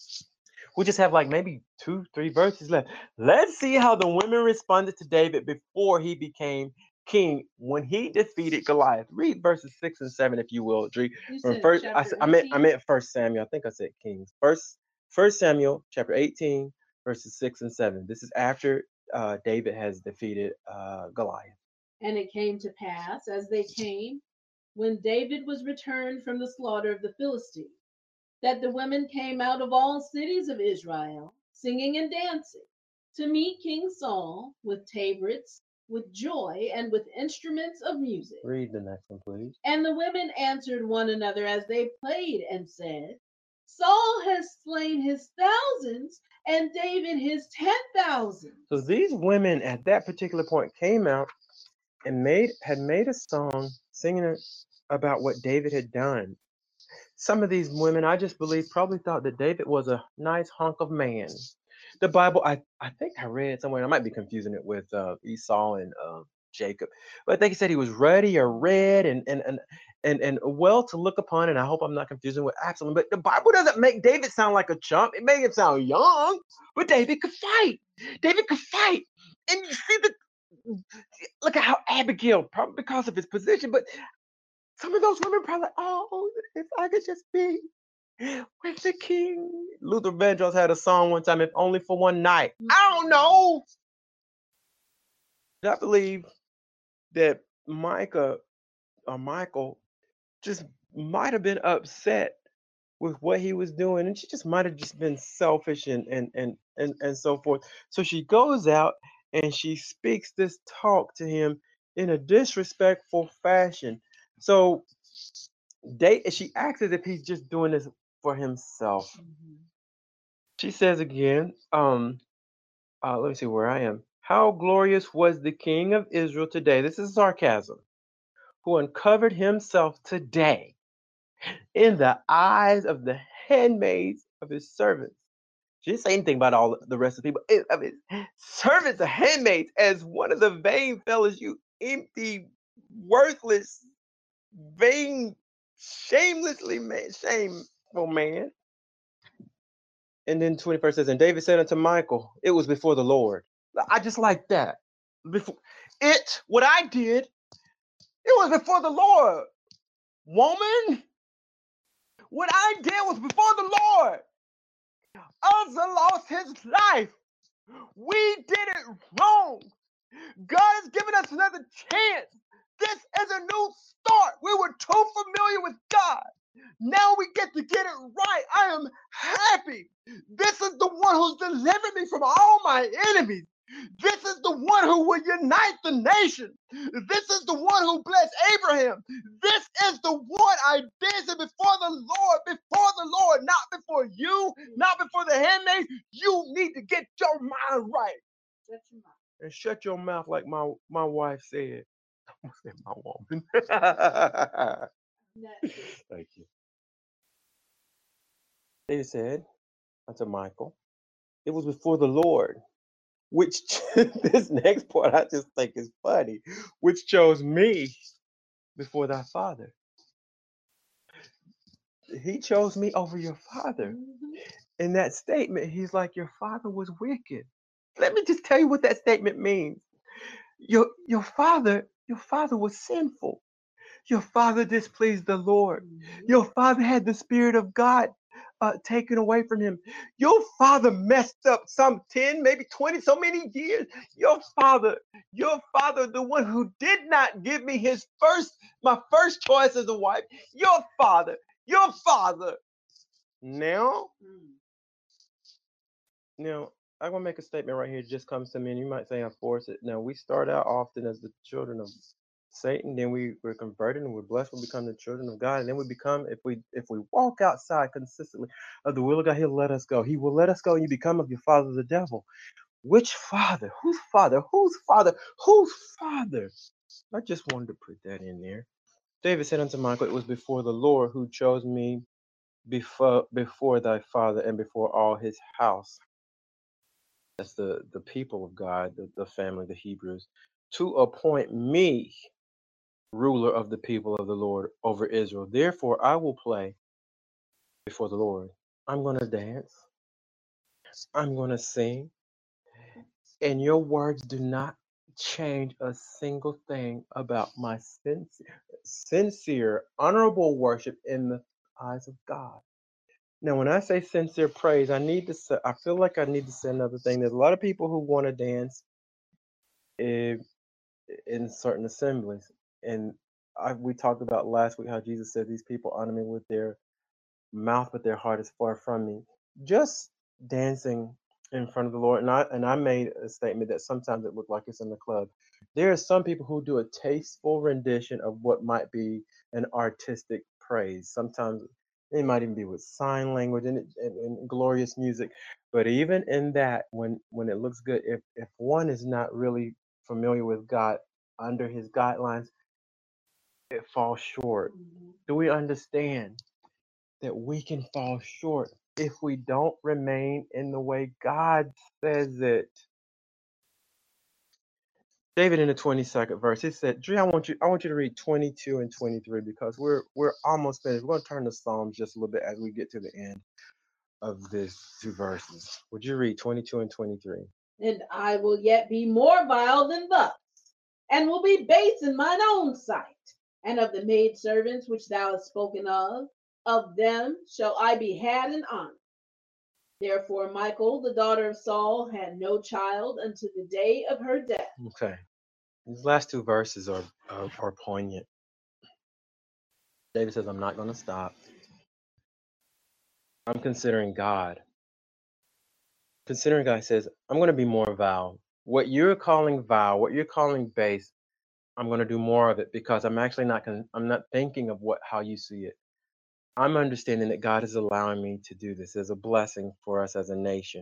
We just have like maybe two, three verses left. Let's see how the women responded to David before he became king when he defeated Goliath. Read verses six and seven, if you will, Dree. You From said first, I, chapter I meant I eighteen? meant First Samuel. I think I said Kings. First, First Samuel, chapter eighteen, verses six and seven. This is after uh, David has defeated uh, Goliath. And it came to pass, as they came, when David was returned from the slaughter of the Philistines, that the women came out of all cities of Israel, singing and dancing, to meet King Saul with tabrets, with joy, and with instruments of music. Read the next one, please. And the women answered one another as they played and said, Saul has slain his thousands, and David his ten thousands. So these women at that particular point came out and made had made a song singing about what David had done. Some of these women, I just believe, probably thought that David was a nice hunk of man. The Bible, I, I think I read somewhere, I might be confusing it with uh, Esau and uh, Jacob, but I think he said he was ruddy or red and and and and and well to look upon. And I hope I'm not confusing with Absalom. But the Bible doesn't make David sound like a chump. It made him sound young, but David could fight. David could fight, and you see the look at how Abigail, probably because of his position, but some of those women probably, oh, if I could just be with the king. Luther Vandross had a song one time, if only for one night. I don't know. I believe that Micah or Michael just might have been upset with what he was doing, and she just might have just been selfish and and and and, and so forth. So she goes out and she speaks this talk to him in a disrespectful fashion. So they she acts as if he's just doing this for himself. Mhm. She says again, um, uh, let me see where I am. How glorious was the King of Israel today. This is sarcasm. Who uncovered himself today in the eyes of the handmaids of his servants. She didn't say anything about all the rest of the people. eh, Of his servants, the handmaids, as one of the vain fellows, you empty, worthless, vain, shamelessly man, shameful man. And then twenty-first says, and David said unto Michael, it was before the Lord. I just like that. Before it, what I did, it was before the Lord. Woman, what I did was before the Lord. Uzzah lost his life. We did it wrong. God has given us another chance. This is a new start. We were too familiar with God. Now we get to get it right. I am happy. This is the one who's delivered me from all my enemies. This is the one who will unite the nation. This is the one who blessed Abraham. This is the one I danced before the Lord, before the Lord, not before you, not before the handmaid. You need to get your mind right. Shut your mouth. And shut your mouth, like my, my wife said. I said my woman. Next. Thank you. David said unto Michael, it was before the Lord, which this next part I just think is funny, which chose me before thy father. He chose me over your father. Mhm. In that statement, he's like, your father was wicked. Let me just tell you what that statement means. Your your father, your father was sinful. Your father displeased the Lord. Mhm. Your father had the Spirit of God uh, taken away from him. Your father messed up some ten, maybe twenty, so many years. Your father, your father, the one who did not give me his first, my first choice as a wife. Your father, your father. Now, Mm. now, I'm going to make a statement right here. It just comes to me, and you might say I force it. Now, we start out often as the children of Satan, then we we're converted and we're blessed. We become the children of God, and then we become, if we if we walk outside consistently of the will of God, He'll let us go. He will let us go, and you become of your father, the devil. Which father? Whose father? Whose father? Whose father? I just wanted to put that in there. David said unto Michael, it was before the Lord who chose me before before thy father and before all his house. That's the the people of God, the, the family, the Hebrews, to appoint me ruler of the people of the Lord over Israel. Therefore, I will play before the Lord. I'm going to dance. I'm going to sing. And your words do not change a single thing about my sincere, sincere, honorable worship in the eyes of God. Now, when I say sincere praise, I need to say, I feel like I need to say another thing. There's a lot of people who want to dance in, in certain assemblies. And I, we talked about last week how Jesus said these people honor me with their mouth, but their heart is far from me. Just dancing in front of the Lord, and I and I made a statement that sometimes it looked like it's in the club. There are some people who do a tasteful rendition of what might be an artistic praise. Sometimes it might even be with sign language and, and, and glorious music. But even in that, when when it looks good, if if one is not really familiar with God under His guidelines, it falls short. Mhm. Do we understand that we can fall short if we don't remain in the way God says it? David in the twenty-second verse, he said, Dre, I want you, I want you to read twenty-two and twenty-three because we're we're almost finished. We're gonna turn to Psalms just a little bit as we get to the end of these two verses. Would you read twenty-two and twenty-three? And I will yet be more vile than thus, and will be base in mine own sight. And of the maidservants which thou hast spoken of, of them shall I be had in honor. Therefore Michal, the daughter of Saul, had no child unto the day of her death. Okay. These last two verses are are, are poignant. David says, I'm not going to stop. I'm considering God. Considering God says, I'm going to be more vow. What you're calling vow, what you're calling base, I'm going to do more of it because I'm actually not going to, I'm not thinking of what, how you see it. I'm understanding that God is allowing me to do this as a blessing for us as a nation.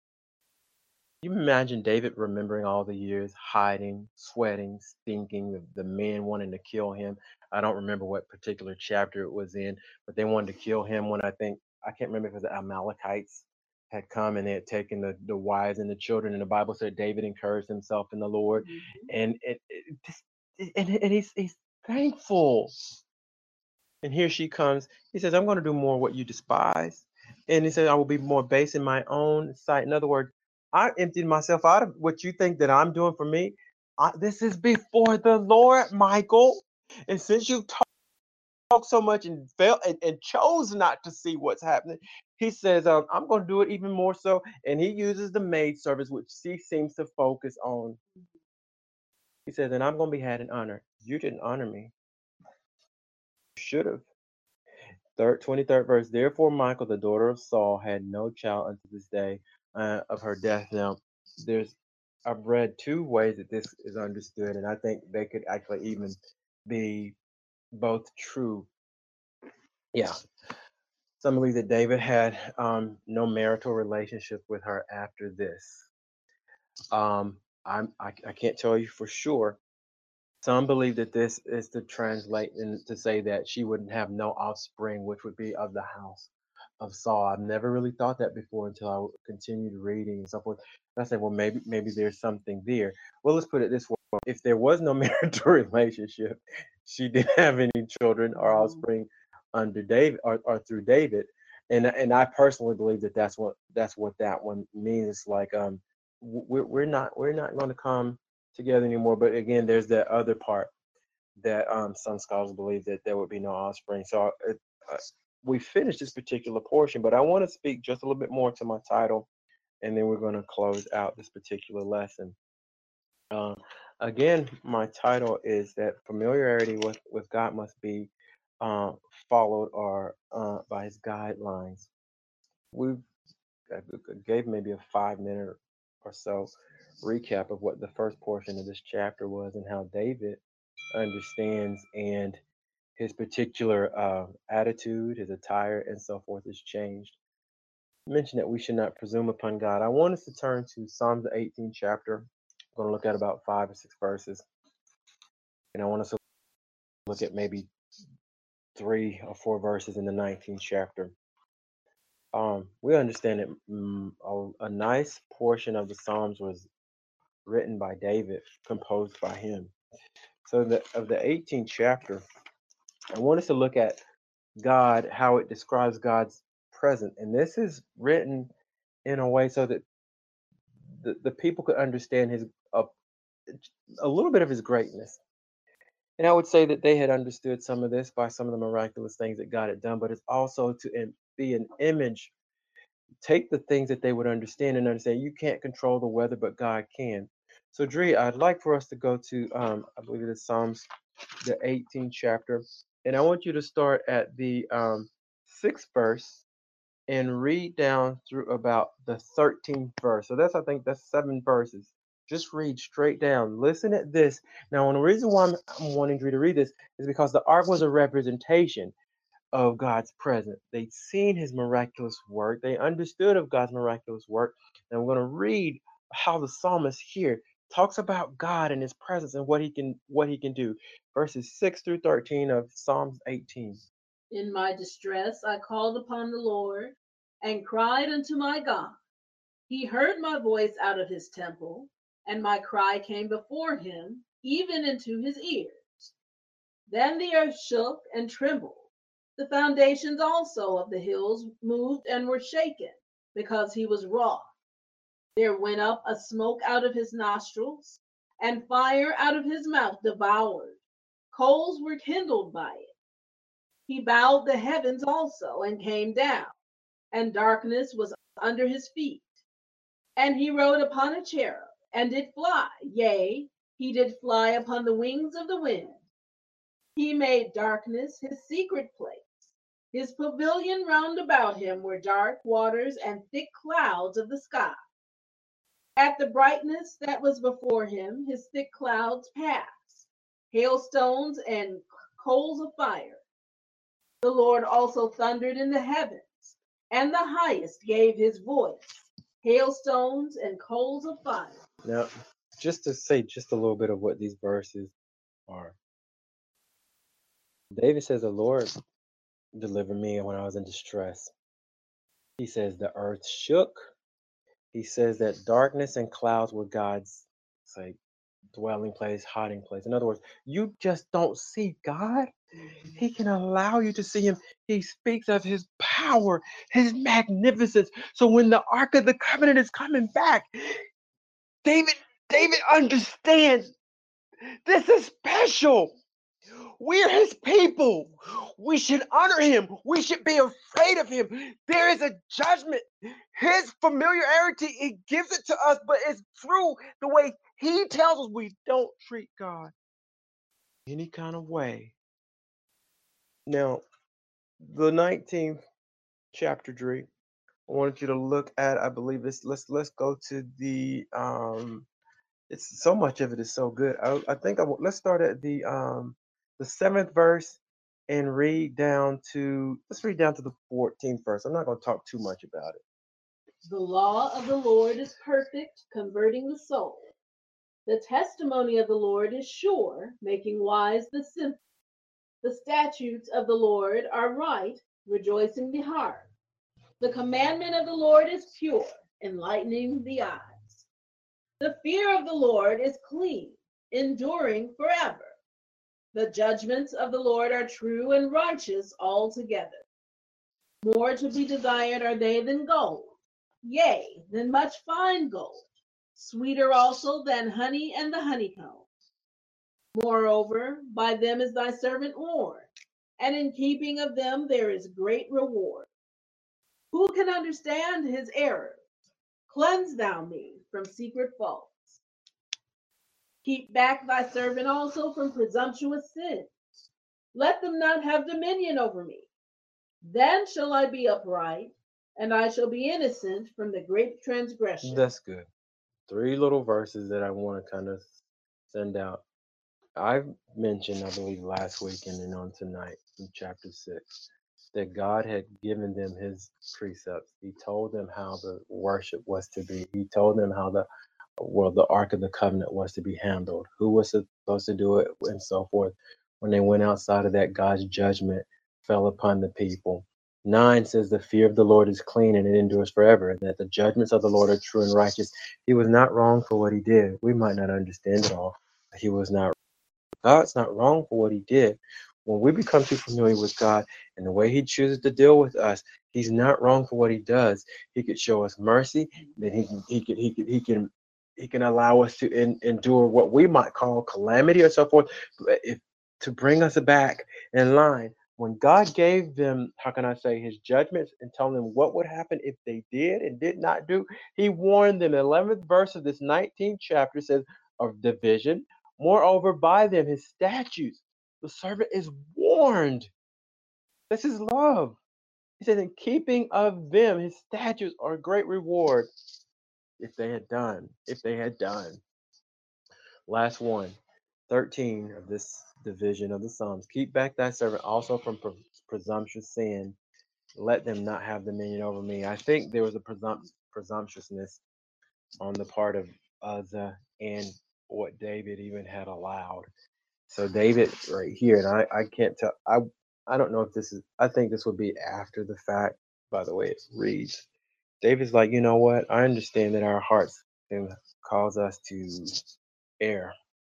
You imagine David remembering all the years hiding, sweating, stinking, the, the men wanting to kill him. I don't remember what particular chapter it was in, but they wanted to kill him when I think, I can't remember if it was the Amalekites had come and they had taken the, the wives and the children. And the Bible said David encouraged himself in the Lord. Mhm. And it, it, just- and, and he's, he's thankful. And here she comes. He says, I'm going to do more what you despise. And he says, I will be more base in my own sight. In other words, I emptied myself out of what you think that I'm doing for me. I, this is before the Lord, Michael. And since you talk, talk so much and felt and, and chose not to see what's happening, he says, um, I'm going to do it even more so. And he uses the maid service, which she seems to focus on. He says, and I'm going to be had in honor. You didn't honor me. You should have. Third, twenty-third verse. Therefore, Michal, the daughter of Saul, had no child unto this day uh, of her death. Now, there's, I've read two ways that this is understood, and I think they could actually even be both true. Yeah. Some believe that David had um, no marital relationship with her after this. Um, I'm, I, I can't tell you for sure. Some believe that this is to translate and to say that she wouldn't have no offspring, which would be of the house of Saul. I've never really thought that before until I continued reading and so forth. And I said, well, maybe maybe there's something there. Well, let's put it this way: if there was no marital relationship, she didn't have any children or offspring under David or, or through David. And and I personally believe that that's what that's what that one means. It's like um we're we're not we're not going to come together anymore. But again, there's that other part that um, some scholars believe that there would be no offspring. So it, uh, we finished this particular portion, but I want to speak just a little bit more to my title, and then we're going to close out this particular lesson. Uh, again, my title is that familiarity with, with God must be uh, followed or uh, by His guidelines. We gave maybe a five minute or so recap of what the first portion of this chapter was and how David understands and his particular uh, attitude, his attire, and so forth has changed. I mentioned that we should not presume upon God. I want us to turn to Psalms the eighteenth chapter. I'm going to look at about five or six verses, and I want us to look at maybe three or four verses in the nineteenth chapter. Um, we understand that mm, a, a nice portion of the Psalms was written by David, composed by him. So the of the eighteenth chapter, I want us to look at God, how it describes God's presence. And this is written in a way so that the, the people could understand his uh, a little bit of his greatness. And I would say that they had understood some of this by some of the miraculous things that God had done, but it's also to im- be an image. Take the things that they would understand and understand you can't control the weather, but God can. So, Dre, I'd like for us to go to, um, I believe it is Psalms, the eighteenth chapter, and I want you to start at the um, sixth verse and read down through about the thirteenth verse. So that's, I think, that's seven verses. Just read straight down. Listen at this. Now, and the reason why I'm, I'm wanting you to read this is because the ark was a representation of God's presence. They'd seen his miraculous work. They understood of God's miraculous work. And we're going to read how the psalmist here talks about God and his presence and what he can what he can do. Verses six through thirteen of Psalms eighteen. In my distress I called upon the Lord and cried unto my God. He heard my voice out of his temple, and my cry came before him, even into his ears. Then the earth shook and trembled. The foundations also of the hills moved and were shaken, because he was wroth. There went up a smoke out of his nostrils, and fire out of his mouth devoured. Coals were kindled by it. He bowed the heavens also and came down, and darkness was under his feet. And he rode upon a cherub, and did fly, yea, he did fly upon the wings of the wind. He made darkness his secret place. His pavilion round about him were dark waters and thick clouds of the sky. At the brightness that was before him, his thick clouds passed, hailstones and coals of fire. The Lord also thundered in the heavens, and the highest gave his voice, hailstones and coals of fire. Now, just to say just a little bit of what these verses are. David says, the Lord delivered me when I was in distress. He says the earth shook. He says that darkness and clouds were God's say dwelling place, hiding place. In other words, you just don't see God. He can allow you to see him. He speaks of his power, his magnificence. So when the Ark of the Covenant is coming back, David, David understands this is special. We're his people. We should honor him. We should be afraid of him. There is a judgment. His familiarity, he gives it to us, but it's through the way he tells us we don't treat God any kind of way. Now, the nineteenth chapter, Dree, I wanted you to look at, I believe this, let's let's go to the um it's so much of it is so good. I, I think I, will- let's start at the um the seventh verse and read down to let's read down to the fourteenth verse. I'm not going to talk too much about it. The law of the Lord is perfect, converting the soul. The testimony of the Lord is sure, making wise the simple. The statutes of the Lord are right, rejoicing the heart. The commandment of the Lord is pure, enlightening the eyes. The fear of the Lord is clean, enduring forever. The judgments of the Lord are true and righteous altogether. More to be desired are they than gold, yea, than much fine gold, sweeter also than honey and the honeycomb. Moreover, by them is thy servant warned, and in keeping of them there is great reward. Who can understand his errors? Cleanse thou me from secret faults. Keep back thy servant also from presumptuous sins. Let them not have dominion over me. Then shall I be upright, and I shall be innocent from the great transgression. That's good. Three little verses that I want to kind of send out. I've mentioned, I believe, last week and then on tonight in chapter six, that God had given them his precepts. He told them how the worship was to be. He told them how the well, the Ark of the Covenant was to be handled, who was supposed to do it, and so forth. When they went outside of that, God's judgment fell upon the people. Nine says the fear of the Lord is clean and it endures forever, and that the judgments of the Lord are true and righteous. He was not wrong for what he did. We might not understand it all, but he was not. God's not wrong for what he did. When we become too familiar with God and the way he chooses to deal with us, he's not wrong for what he does. He could show us mercy, then he can he can he can he can he can allow us to in, endure what we might call calamity or so forth, if, to bring us back in line. When God gave them, how can I say, his judgments and telling them what would happen if they did and did not do, he warned them. The eleventh verse of this nineteenth chapter says of division. Moreover, by them, his statutes, the servant is warned. This is love. He says, in keeping of them, his statutes are a great reward. If they had done, if they had done. Last one, thirteen of this division of the Psalms. Keep back thy servant also from pre- presumptuous sin. Let them not have dominion over me. I think there was a presump- presumptuousness on the part of Uzzah and what David even had allowed. So David right here, and I, I can't tell. I I don't know if this is. I think this would be after the fact. By the way, it reads. David's like, you know what? I understand that our hearts can cause us to err.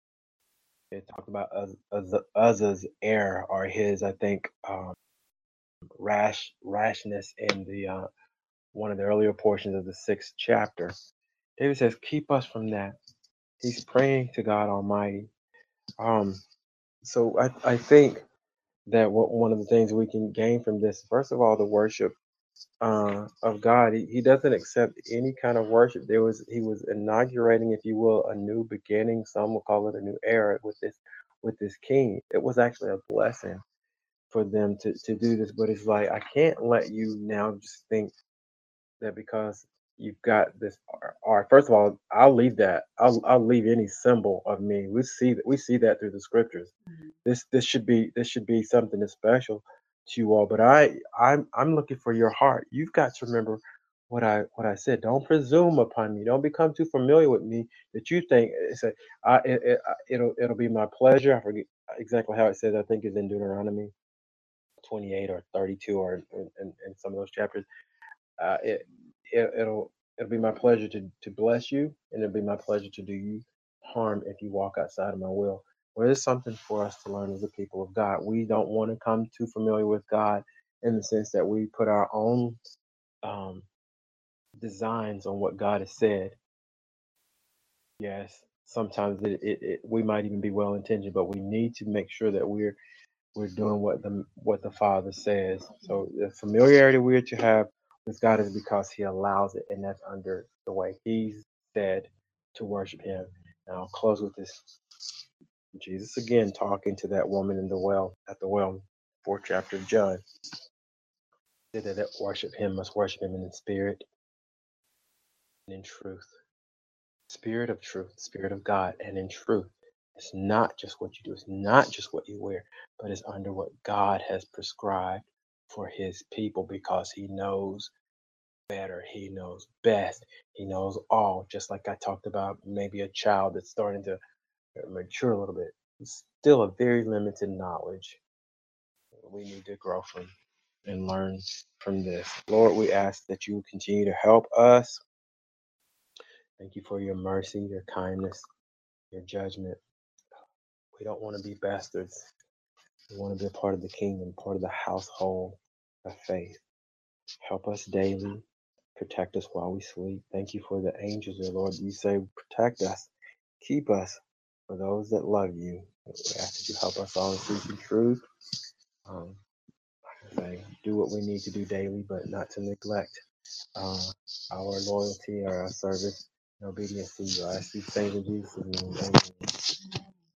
It talked about Uz- Uz- Uzzah's error or his, I think, um, rash rashness in the uh, one of the earlier portions of the sixth chapter. David says, keep us from that. He's praying to God Almighty. Um, so I, I think that what one of the things we can gain from this, first of all, the worship uh, of God. He, he doesn't accept any kind of worship. There was he was inaugurating, if you will, a new beginning. Some will call it a new era with this with this king. It was actually a blessing for them to, to do this. But it's like, I can't let you now just think that because you've got this ar- art. First of all, I'll leave that. I'll I'll leave any symbol of me. We see that we see that through the scriptures. Mhm. This this should be this should be something that's special to you all. But I I'm I'm looking for your heart. You've got to remember what I what I said. Don't presume upon me. Don't become too familiar with me that you think it's a I it, it, it'll it'll be my pleasure. I forget exactly how it says. I think it's in Deuteronomy twenty-eight or thirty-two or in, in, in some of those chapters. Uh, it, it it'll it'll be my pleasure to to bless you, and it'll be my pleasure to do you harm if you walk outside of my will. Well, there's something for us to learn as a people of God. We don't want to come too familiar with God in the sense that we put our own um, designs on what God has said. Yes, sometimes it, it, it we might even be well intentioned, but we need to make sure that we're we're doing what the what the Father says. So the familiarity we're to have with God is because He allows it, and that's under the way He's said to worship Him. And I'll close with this. Jesus again talking to that woman in the well at the well, fourth chapter of John. Said that that worship Him must worship Him in the spirit and in truth. Spirit of truth, spirit of God, and in truth. It's not just what you do, it's not just what you wear, but it's under what God has prescribed for His people because He knows better. He knows best. He knows all. Just like I talked about, maybe a child that's starting to mature a little bit. It's still a very limited knowledge. We need to grow from and learn from this. Lord, we ask that you continue to help us. Thank you for your mercy, your kindness, your judgment. We don't want to be bastards. We want to be a part of the kingdom, part of the household of faith. Help us daily. Protect us while we sleep. Thank you for the angels, dear Lord. You say, protect us, keep us for those that love you. We ask that you help us all in truth and truth. Um, say, do what we need to do daily, but not to neglect uh, our loyalty or our service and obedience to you. I ask these things in Jesus' name. Amen.